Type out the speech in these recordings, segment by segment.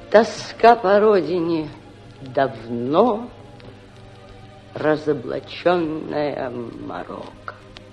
Тоска по родине давно разоблаченная морока.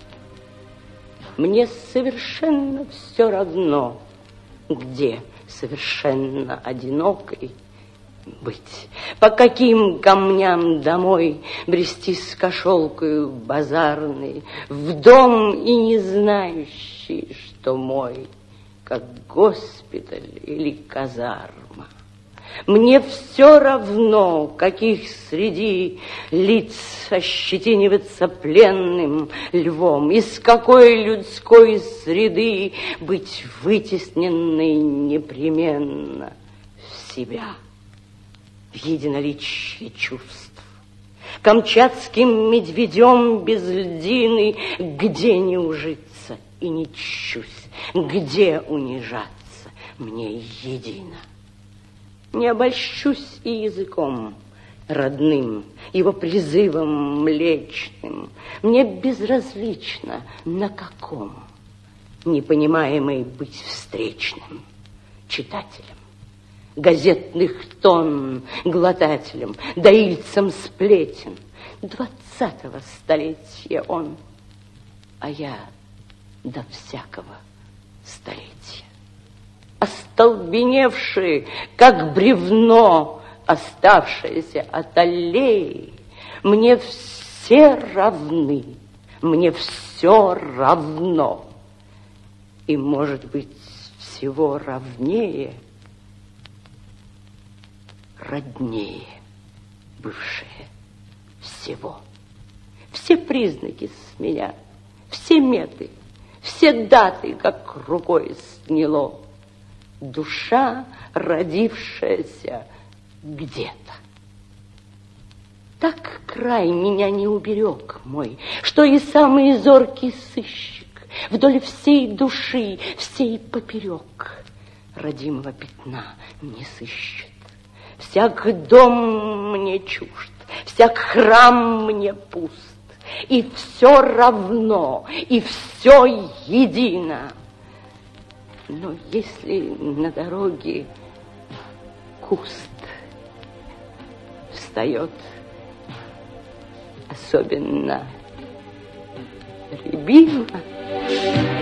Мне совершенно все равно, где совершенно одинокой быть, по каким камням домой брести с кошелкою базарной, в дом и не знающий, что мой, как госпиталь или казарма. Мне все равно, каких среди лиц ощетиниваться пленным львом, из какой людской среды быть вытесненной непременно в себя, в единоличие чувств. Камчатским медведем без льдины, где не ужиться и не чусь, где унижаться мне едино. Не обольщусь и языком родным, его призывом млечным. Мне безразлично, на каком, непонимаемый быть встречным читателем, газетных тонн глотателем, доильцем сплетен 20-го столетия он, а я до всякого столетия. Остолбеневшие, как бревно, оставшееся от аллеи, мне все равны, мне все равно. И, может быть, всего равнее, роднее бывшее всего. Все признаки с меня, все меты, все даты, как рукой сняло. Душа, родившаяся где-то. Так край меня не уберег мой, что и самый зоркий сыщик вдоль всей души, всей поперек родимого пятна не сыщет. Всяк дом мне чужд, всяк храм мне пуст, и все равно, и все едино. Но если на дороге куст встает, особенно рябина,